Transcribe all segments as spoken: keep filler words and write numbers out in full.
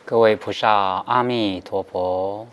各位菩萨，阿弥陀佛！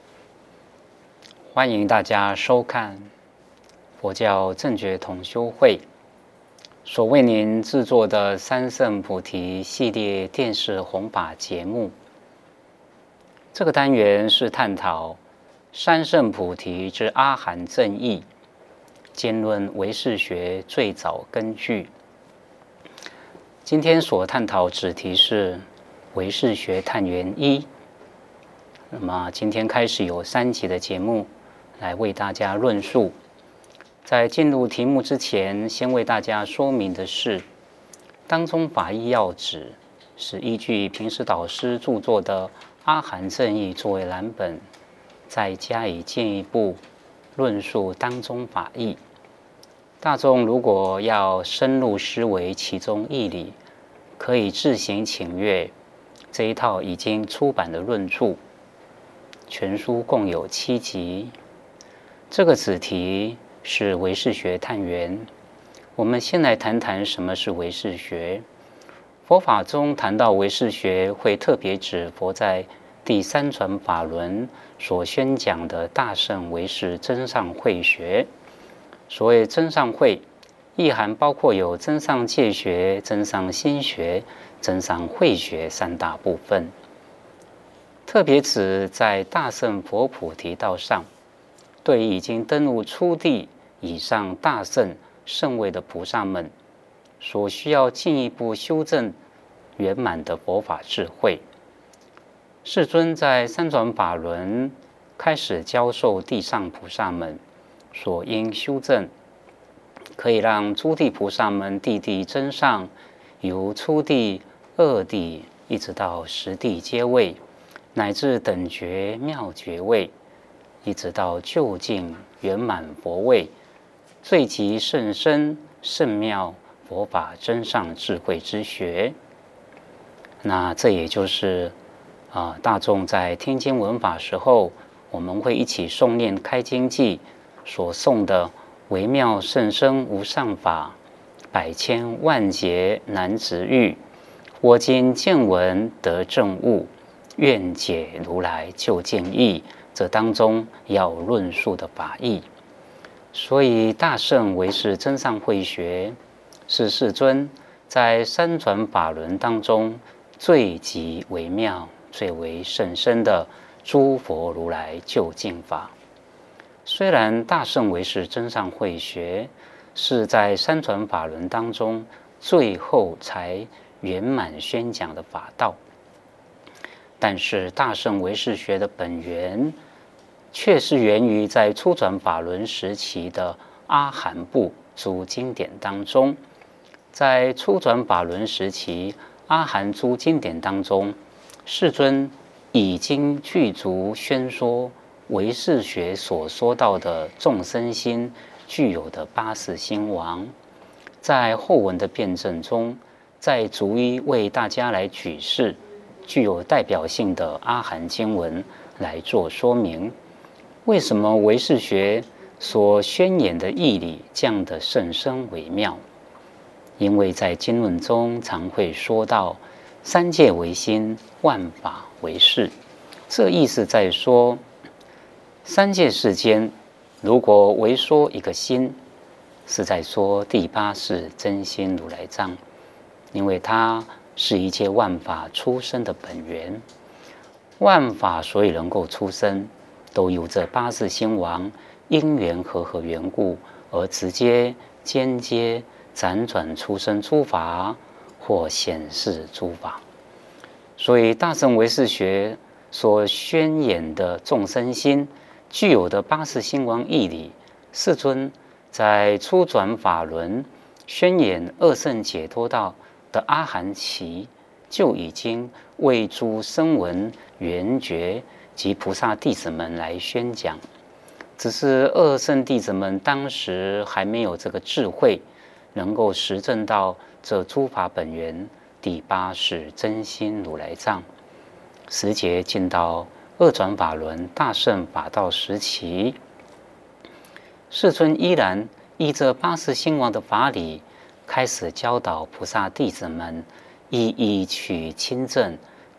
欢迎大家收看佛教正觉同修会所为您制作的三圣菩提系列电视弘法节目。这个单元是探讨三圣菩提之阿含正义，兼论唯识学最早根据。今天所探讨主题是唯识学探源一。那么今天开始有三集的节目来为大家论述。在进入题目之前，先为大家说明的是，当中法义要旨是依据平时导师著作的《阿含正义》作为蓝本，再加以进一步论述当中法义。大众如果要深入思维其中义理，可以自行请阅这一套已经出版的论著，全书共有七集。这个子题是唯识学探源。我们先来谈谈什么是唯识学。佛法中谈到唯识学，会特别指佛在第三传法轮所宣讲的大乘唯识真上慧学。所谓真上慧，意涵包括有真上戒学、真上心学、真上慧学三大部分。特别指在大乘佛菩提道上，对已经登入初地以上大乘圣位的菩萨们，所需要进一步修正圆满的佛法智慧。世尊在三转法轮开始教授地上菩萨们所应修正，可以让诸地菩萨们地地真上，由初地、二地一直到十地阶位，乃至等觉妙觉位，一直到究竟圆满佛位，最极甚深甚妙佛法真上智慧之学。那这也就是啊、呃，大众在听经闻法时候，我们会一起诵念开经记所诵的微妙甚深无上法，百千万劫难值遇，我今见闻得正悟，愿解如来究竟义，这当中要论述的法义。所以大乘唯识真上慧学是世尊在三传法轮当中最极微妙、最为甚深的诸佛如来究竟法。虽然大乘唯识真上慧学是在三传法轮当中最后才圆满宣讲的法道，但是大乘唯识学的本源却是源于在初转法轮时期的阿含部诸经典当中。在初转法轮时期阿含诸经典当中，世尊已经具足宣说唯识学所说到的众生心具有的八识心王。在后文的辩证中，再逐一为大家来举示具有代表性的阿含经文来做说明。为什么唯识学所宣演的义理降得甚深微妙？因为在经论中常会说到三界唯心，万法唯识。这意思在说，三界世间如果唯说一个心，是在说第八识真心如来藏，因为它是一切万法出生的本源。万法所以能够出生，都由这八识心王因缘和合缘故而直接、间接辗转出生诸法，或显示诸法。所以大乘唯识学所宣演的众生心具有的八识心王义理，世尊在初转法轮宣演二圣解脱道的阿含期，就已经为诸声闻缘觉及菩萨弟子们来宣讲。只是二圣弟子们当时还没有这个智慧，能够实证到这诸法本源第八识真心如来藏。时节进到二转法轮大乘法道时期，世尊依然依这八识心王的法理，开始教导菩萨弟子们一一去亲证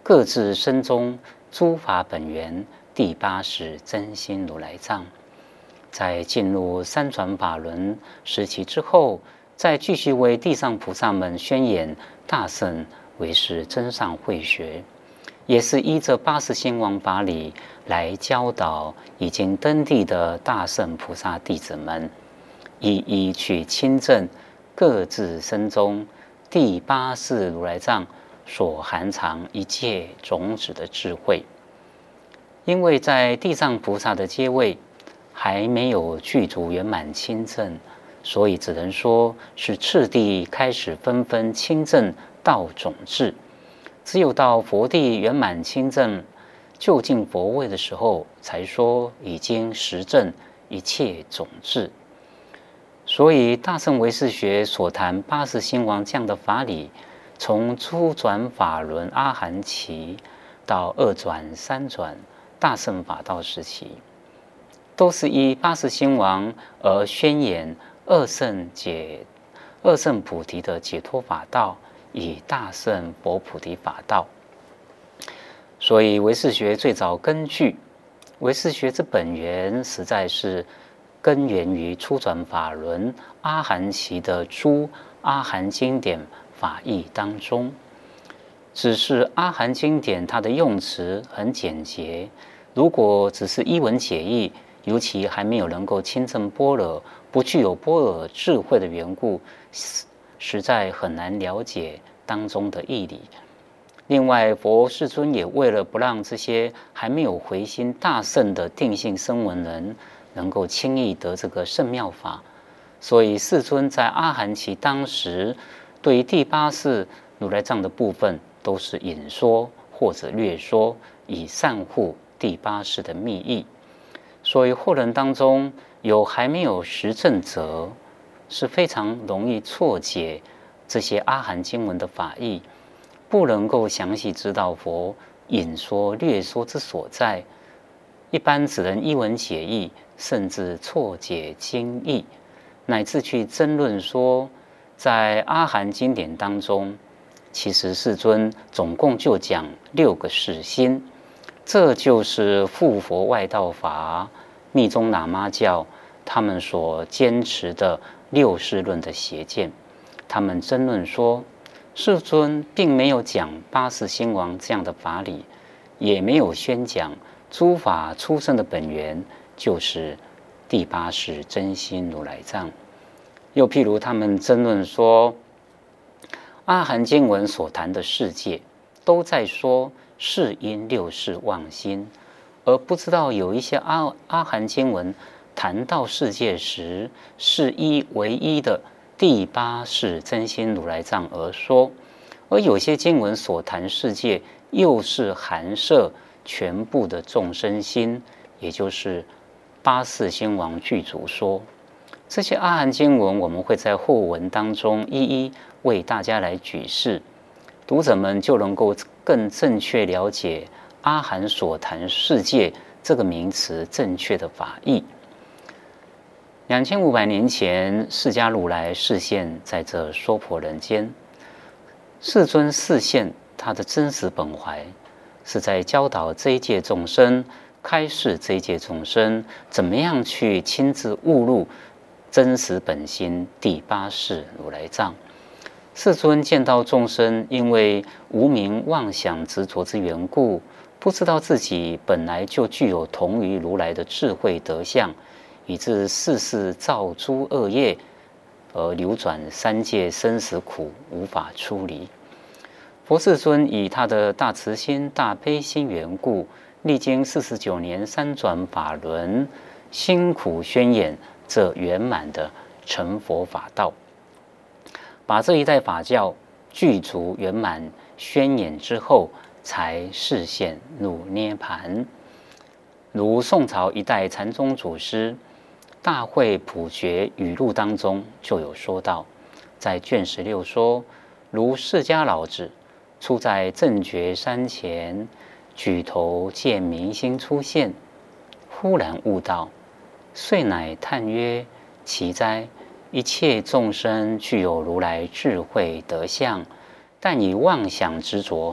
各自身中诸法本源第八识真心如来藏。在进入三转法轮时期之后，再继续为地藏菩萨们宣演大乘唯识真上慧学，也是依着八识兴王法理来教导已经登地的大乘菩萨弟子们，一一去亲证各自身中第八识如来藏所含藏一切种子的智慧。因为在地藏菩萨的阶位还没有具足圆满亲证，所以只能说是次第开始纷纷亲证道种智。只有到佛地圆满亲证就近佛位的时候，才说已经实证一切种智。所以大乘唯识学所谈八识兴王这样的法理，从初转法轮阿含期到二转三转大乘法道时期，都是依八识兴王而宣言二乘解二乘菩提的解脱法道，以大乘佛菩提法道。所以唯识学最早根据唯识学之本源，实在是根源于初转法轮阿含期的诸阿含经典法义当中。只是阿含经典它的用词很简洁，如果只是一文解义，尤其还没有能够亲证般若，不具有般若智慧的缘故，实在很难了解当中的义理。另外，佛世尊也为了不让这些还没有回心大圣的定性声闻人能够轻易得这个圣妙法，所以世尊在阿含期当时，对于第八识如来藏的部分，都是引说或者略说，以善护第八识的密意。所以后人当中有还没有实证者，是非常容易错解这些阿含经文的法义，不能够详细知道佛引说略说之所在，一般只能一文解义，甚至错解经义，乃至去争论说，在阿含经典当中，其实世尊总共就讲六个世心，这就是复佛外道法密宗喇嘛教他们所坚持的六世论的邪见。他们争论说，世尊并没有讲八识兴王这样的法理，也没有宣讲诸法出生的本源就是第八识真心如来藏。又譬如他们争论说，阿含经文所谈的世界都在说世因六世妄心，而不知道有一些阿阿含经文谈到世界时，是依唯一的第八识真心如来藏而说，而有些经文所谈世界又是含摄全部的众生心，也就是八识兴王具足说。这些阿含经文，我们会在后文当中一一为大家来举示，读者们就能够更正确了解阿含所谈世界这个名词正确的法义。两千五百年前，释迦如来示现在这娑婆人间，世尊示现他的真实本怀，是在教导这一界众生，开示这一界众生怎么样去亲自悟入真实本心第八识如来藏。世尊见到众生因为无明妄想执着之缘故，不知道自己本来就具有同于如来的智慧德相，以致世世造诸恶业，而流转三界生死苦，无法出离。佛世尊以他的大慈心、大悲心缘故，历经四十九年三转法轮，辛苦宣演这圆满的成佛法道，把这一代法教具足圆满宣演之后，才示现入涅盘。如宋朝一代禅宗祖师《大会普觉语录》当中就有说到，在卷十六说，如释迦老子出在正觉山前，举头见明星出现，忽然悟道，遂乃叹曰：奇哉！一切众生具有如来智慧德相，但以妄想执着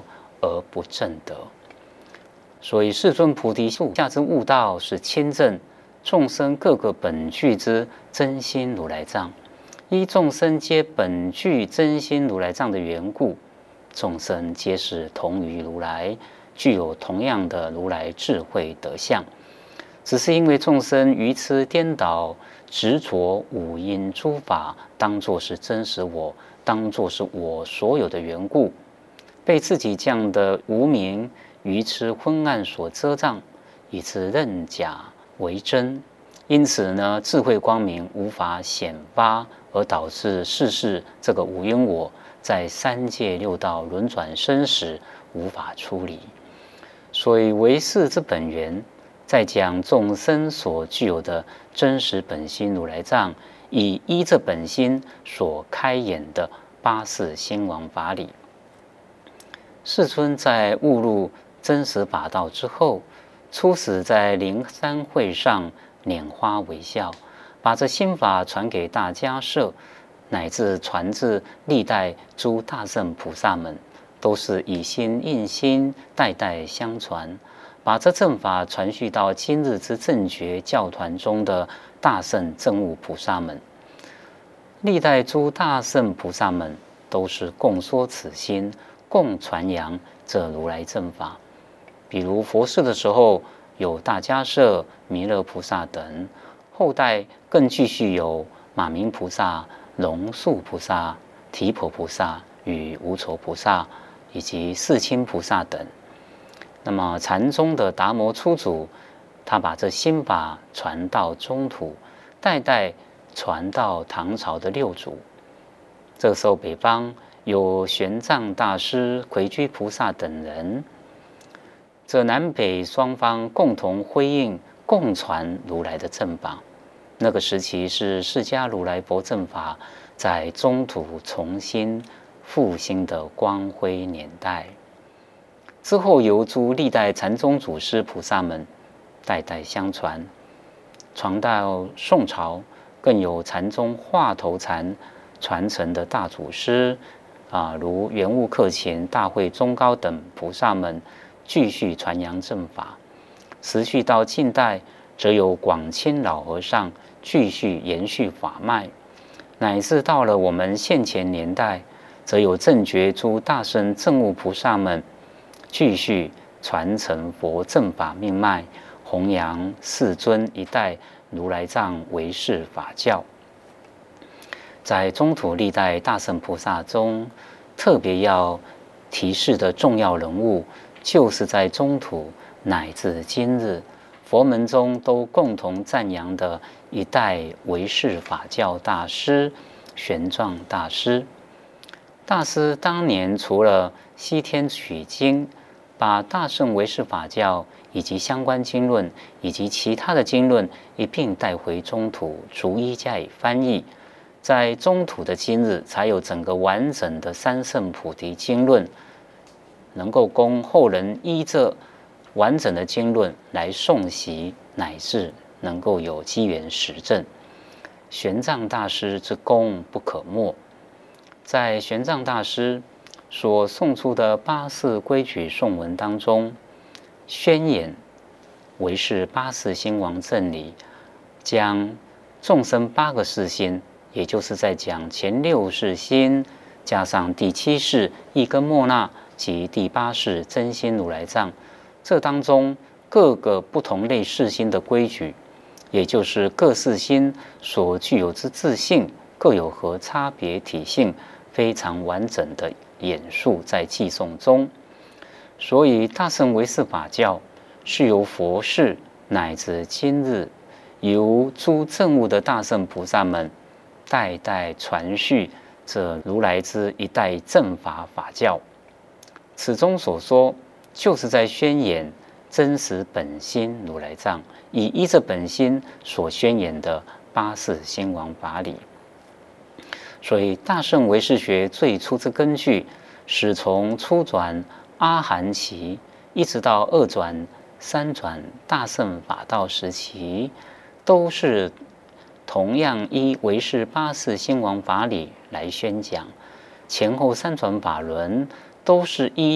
而不正得。所以世尊菩提树下之悟道，是亲证众生各个本具之真心如来藏。依众生皆本具真心如来藏的缘故，众生皆是同于如来，具有同样的如来智慧德相。只是因为众生愚痴颠倒，执着五阴诸法当作是真实我，当作是我所有的缘故，被自己这样的无明愚痴昏暗所遮障，以致认假为真。因此呢，智慧光明无法显发，而导致世事这个五阴我在三界六道轮转生死无法处理。所以唯识之本源，在讲众生所具有的真实本心如来藏，以依这本心所开演的八识心王法理。世尊在悟入真实法道之后，初始在灵山会上拈花微笑，把这心法传给大迦叶，乃至传至历代诸大圣菩萨们，都是以心印心，代代相传，把这正法传续到今日之正觉教团中的大圣正悟菩萨们。历代诸大圣菩萨们都是共说此心，共传扬这如来正法。比如佛世的时候，有大迦叶、弥勒菩萨等，后代更继续有马明菩萨、龙树菩萨、提婆菩萨与无愁菩萨，以及世亲菩萨等。那么禅宗的达摩初祖，他把这心法传到中土，代代传到唐朝的六祖。这个时候北方有玄奘大师、魁居菩萨等人，这南北双方共同辉映、共传如来的正法。那个时期是释迦如来佛正法在中土重新复兴的光辉年代。之后由诸历代禅宗祖师菩萨们代代相传，传到宋朝，更有禅宗华头禅传承的大祖师啊，如圆悟克勤、大慧宗高等菩萨们继续传扬正法。持续到近代，则有广钦老和尚继续延续法脉，乃至到了我们现前年代，则有正觉诸大圣正悟菩萨们继续传承佛正法命脉，弘扬世尊一代如来藏唯识法教。在中土历代大圣菩萨中，特别要提示的重要人物，就是在中土乃至今日佛门中都共同赞扬的一代唯识法教大师玄奘大师。大师当年除了西天取经，把大乘唯识法教以及相关经论以及其他的经论一并带回中土，逐一加以翻译。在中土的今日，才有整个完整的三圣菩提经论，能够供后人依这完整的经论来诵习，乃至能够有机缘实证。玄奘大师之功不可没。在玄奘大师所诵出的八识规矩颂文当中，宣演唯识八识心王正理，将众生八个识心，也就是在讲前六识心，加上第七识一根莫那及第八识真心如来藏，这当中各个不同类识心的规矩，也就是各识心所具有之自性，各有何差别体性，非常完整的演述在偈颂中。所以大乘唯识法教是由佛世乃至今日由诸证悟的大乘菩萨们代代传续这如来之一代正法法教。此中所说，就是在宣演真实本心如来藏，以依着本心所宣演的八识心王法理。所以大乘唯识学最初之根据，是从初转阿含期一直到二转三转大乘法道时期，都是同样依唯识八识心王法理来宣讲。前后三转法轮都是依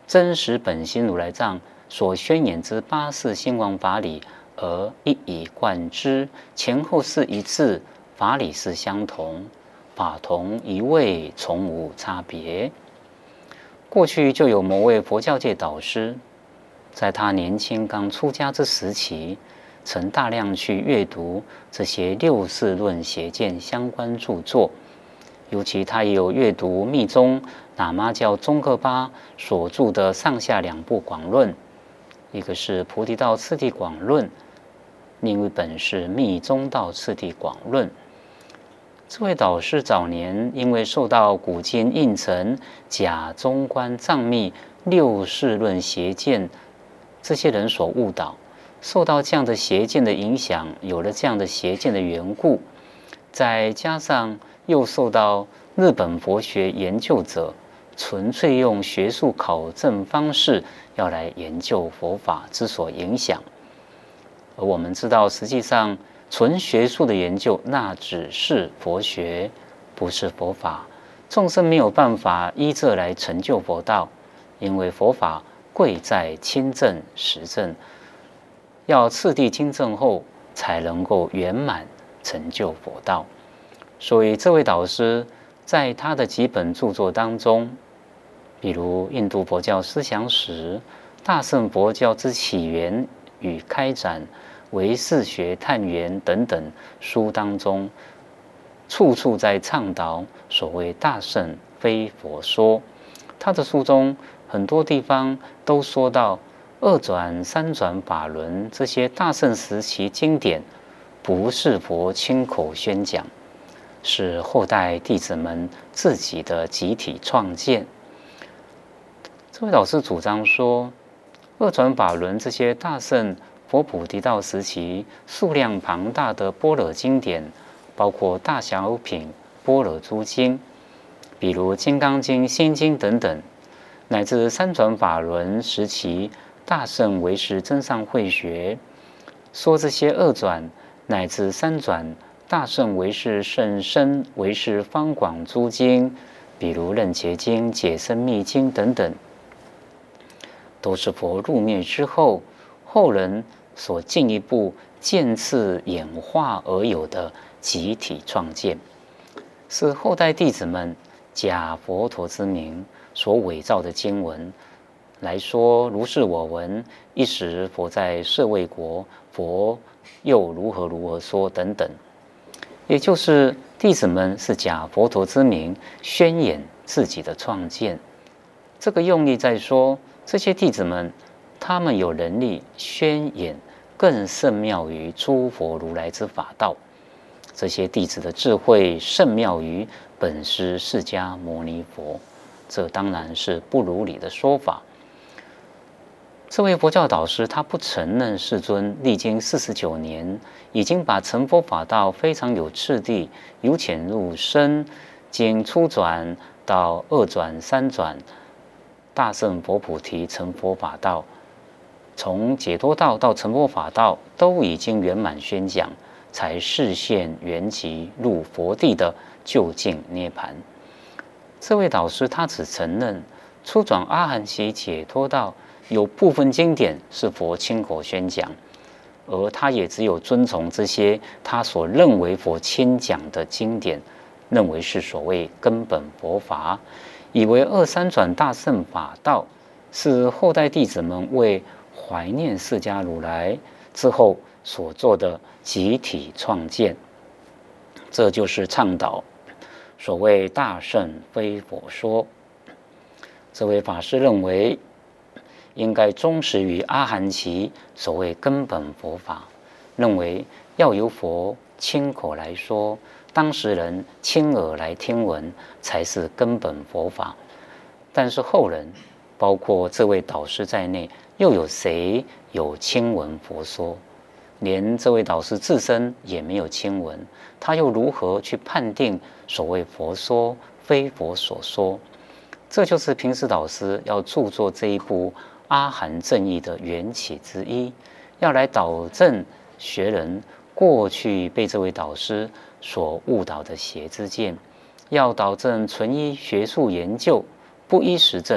真实本心如来藏所宣言之八世兴亡法理，而一以贯之，前后是一致，法理是相同，法同一味，从无差别。过去就有某位佛教界导师，在他年轻刚出家之时期，曾大量去阅读这些六世论邪见相关著作，尤其他也有阅读密宗喇嘛教宗喀巴所著的上下两部广论，一个是《菩提道次第广论》，另一本是《密宗道次第广论》。这位导师早年因为受到古今应成、假中观藏密、六世论邪见这些人所误导，受到这样的邪见的影响，有了这样的邪见的缘故，再加上又受到日本佛学研究者纯粹用学术考证方式要来研究佛法之所影响。而我们知道，实际上纯学术的研究，那只是佛学，不是佛法。众生没有办法依这来成就佛道，因为佛法贵在亲证实证，要次第亲证后，才能够圆满成就佛道。所以这位导师在他的几本著作当中，比如《印度佛教思想史》、《大乘佛教之起源与开展》、唯识学探源等等书当中，处处在倡导所谓大乘非佛说。他的书中很多地方都说到二转三转法轮这些大乘时期经典，不是佛亲口宣讲，是后代弟子们自己的集体创建。这位老师主张说，二转法轮这些大乘佛菩提道时期数量庞大的般若经典，包括大小品、般若诸经，比如《金刚经》、《心经》等等，乃至三转法轮时期大乘唯识真上慧学，说这些二转乃至三转大乘唯识甚深唯识方广诸经，比如《楞伽经》、《解深密经》等等，都是佛入灭之后，后人所进一步渐次演化而有的集体创建，是后代弟子们假佛陀之名所伪造的经文。来说，如是我闻，一时佛在舍卫国，佛又如何如何说等等，也就是弟子们是假佛陀之名宣演自己的创建。这个用意在说，这些弟子们他们有能力宣演更胜妙于诸佛如来之法道，这些弟子的智慧胜妙于本师释迦牟尼佛，这当然是不如理的说法。这位佛教导师他不承认世尊历经四十九年，已经把成佛法道非常有次第，由浅入深，经初转到二转三转，大乘佛菩提成佛法道，从解脱道到成佛法道都已经圆满宣讲，才示现圆寂入佛地的究竟涅槃。这位导师他只承认初转阿含期解脱道有部分经典是佛亲口宣讲，而他也只有遵从这些他所认为佛亲讲的经典，认为是所谓根本佛法，以为二三转大乘法道是后代弟子们为怀念释迦如来之后所做的集体创建。这就是倡导所谓大乘非佛说。这位法师认为应该忠实于阿含期所谓根本佛法，认为要由佛亲口来说，当事人亲耳来听闻，才是根本佛法。但是后人，包括这位导师在内，又有谁有亲闻佛说？连这位导师自身也没有亲闻，他又如何去判定所谓佛说非佛所说？这就是平时导师要著作这一部阿含正义的缘起之一，要来导正学人过去被这位导师所误导的邪知见，要导正纯依学术研究，不依实证，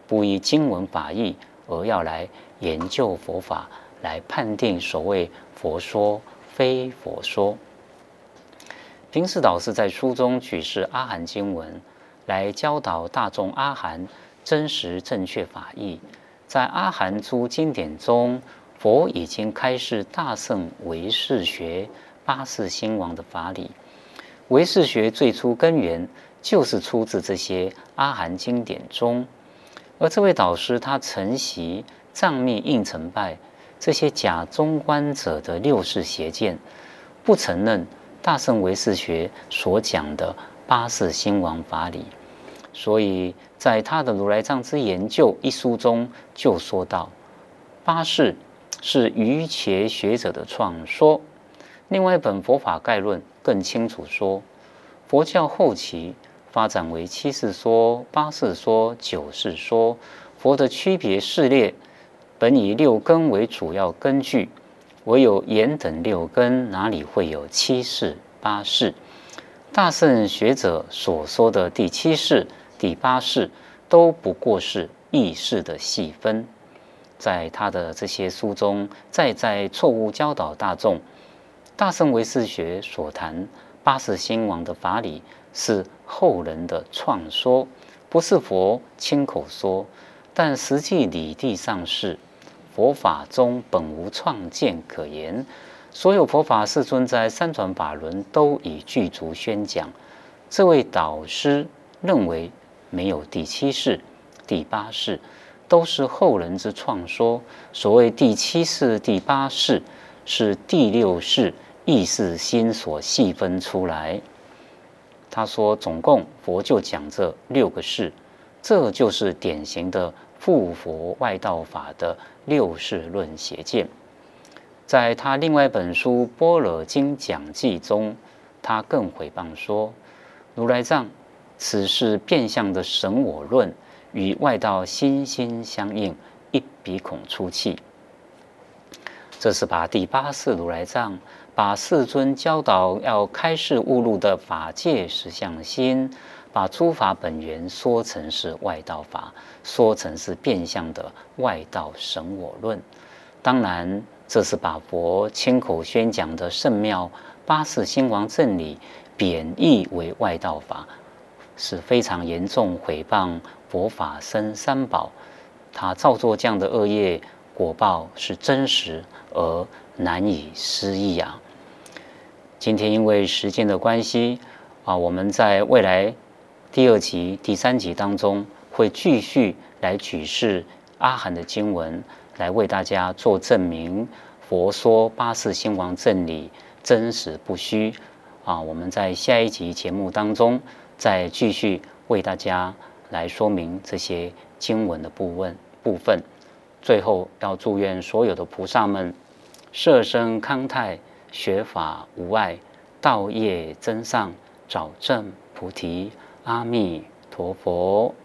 不依经文法义而要来研究佛法，来判定所谓佛说非佛说。平时导师在书中举示阿含经文，来教导大众阿含真实正确法义。在阿含诸经典中，佛已经开示大乘唯识学八识兴亡的法理。唯识学最初根源就是出自这些阿含经典中，而这位导师他承袭藏密应成拜这些假中观者的六世邪见，不承认大乘唯识学所讲的八识兴亡法理，所以在他的《如来藏之研究》一书中就说到，八识是瑜伽学者的创说。另外一本《佛法概论》更清楚说，佛教后期发展为七识说、八识说、九识说，佛的区别事列本以六根为主要根据，唯有言等六根，哪里会有七识、八识？大乘学者所说的第七识、第八识，都不过是意识的细分。在他的这些书中，再再错误教导大众，大乘唯识学所谈八识兴亡的法理是后人的创说，不是佛亲口说，但实际理地上是佛法中本无创见可言。所有佛法世尊在三转法轮都已具足宣讲。这位导师认为没有第七识、第八识，都是后人之创说。所谓第七识、第八识，是第六识意识心所细分出来。他说，总共佛就讲这六个识，这就是典型的附佛外道法的六识论邪见。在他另外一本书《般若经讲记》中，他更毁谤说，如来藏此是变相的神我论，与外道心心相应，一鼻孔出气。这是把第八识如来藏，把世尊教导要开示悟入的法界实相心，把诸法本源说成是外道法，说成是变相的外道神我论。当然，这是把佛亲口宣讲的圣妙八识兴亡正理贬义为外道法，是非常严重毁谤佛法僧三宝。他造作这样的恶业，果报是真实而难以思议啊！今天因为时间的关系啊，我们在未来第二集、第三集当中会继续来举示阿含的经文，来为大家做证明。佛说八识兴亡正理真实不虚啊！我们在下一集节目当中再继续为大家来说明这些经文的部分部分。最后要祝愿所有的菩萨们摄生康泰，学法无碍，道业增上，早证菩提。阿弥陀佛。